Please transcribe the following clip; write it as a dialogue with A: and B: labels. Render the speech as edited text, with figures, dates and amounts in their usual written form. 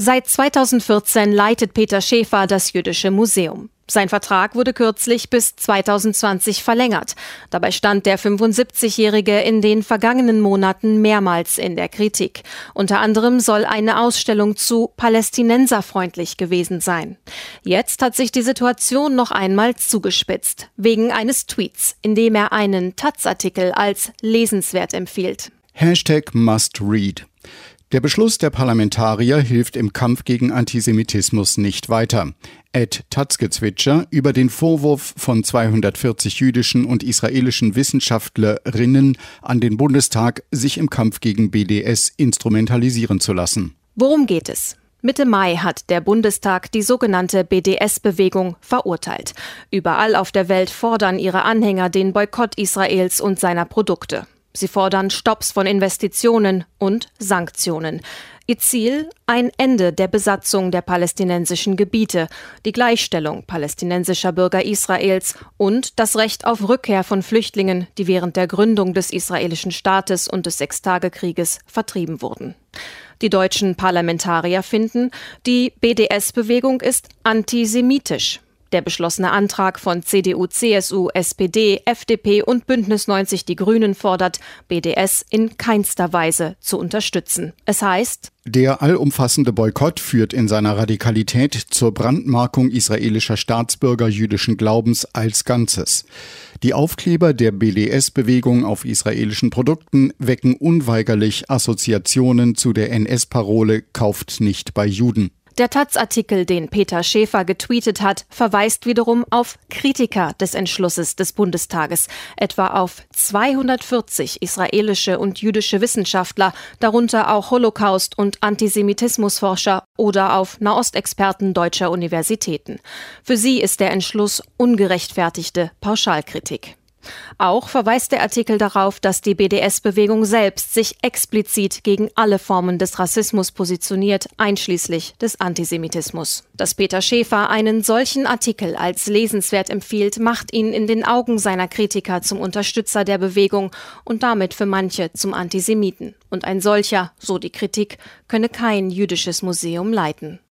A: Seit 2014 leitet Peter Schäfer das Jüdische Museum. Sein Vertrag wurde kürzlich bis 2020 verlängert. Dabei stand der 75-Jährige in den vergangenen Monaten mehrmals in der Kritik. Unter anderem soll eine Ausstellung zu palästinenserfreundlich gewesen sein. Jetzt hat sich die Situation noch einmal zugespitzt, wegen eines Tweets, in dem er einen Taz-Artikel als lesenswert empfiehlt.
B: #mustread. Der Beschluss der Parlamentarier hilft im Kampf gegen Antisemitismus nicht weiter. @Tazgezwitscher über den Vorwurf von 240 jüdischen und israelischen Wissenschaftlerinnen an den Bundestag, sich im Kampf gegen BDS instrumentalisieren zu lassen.
A: Worum geht es? Mitte Mai hat der Bundestag die sogenannte BDS-Bewegung verurteilt. Überall auf der Welt fordern ihre Anhänger den Boykott Israels und seiner Produkte. Sie fordern Stopps von Investitionen und Sanktionen. Ihr Ziel? Ein Ende der Besatzung der palästinensischen Gebiete, die Gleichstellung palästinensischer Bürger Israels und das Recht auf Rückkehr von Flüchtlingen, die während der Gründung des israelischen Staates und des Sechstagekrieges vertrieben wurden. Die deutschen Parlamentarier finden, die BDS-Bewegung ist antisemitisch. Der beschlossene Antrag von CDU, CSU, SPD, FDP und Bündnis 90 Die Grünen fordert, BDS in keinster Weise zu unterstützen. Es heißt:
B: Der allumfassende Boykott führt in seiner Radikalität zur Brandmarkung israelischer Staatsbürger jüdischen Glaubens als Ganzes. Die Aufkleber der BDS-Bewegung auf israelischen Produkten wecken unweigerlich Assoziationen zu der NS-Parole „Kauft nicht bei Juden".
A: Der Taz-Artikel, den Peter Schäfer getweetet hat, verweist wiederum auf Kritiker des Entschlusses des Bundestages, etwa auf 240 israelische und jüdische Wissenschaftler, darunter auch Holocaust- und Antisemitismusforscher oder auf Nahostexperten deutscher Universitäten. Für sie ist der Entschluss ungerechtfertigte Pauschalkritik. Auch verweist der Artikel darauf, dass die BDS-Bewegung selbst sich explizit gegen alle Formen des Rassismus positioniert, einschließlich des Antisemitismus. Dass Peter Schäfer einen solchen Artikel als lesenswert empfiehlt, macht ihn in den Augen seiner Kritiker zum Unterstützer der Bewegung und damit für manche zum Antisemiten. Und ein solcher, so die Kritik, könne kein jüdisches Museum leiten.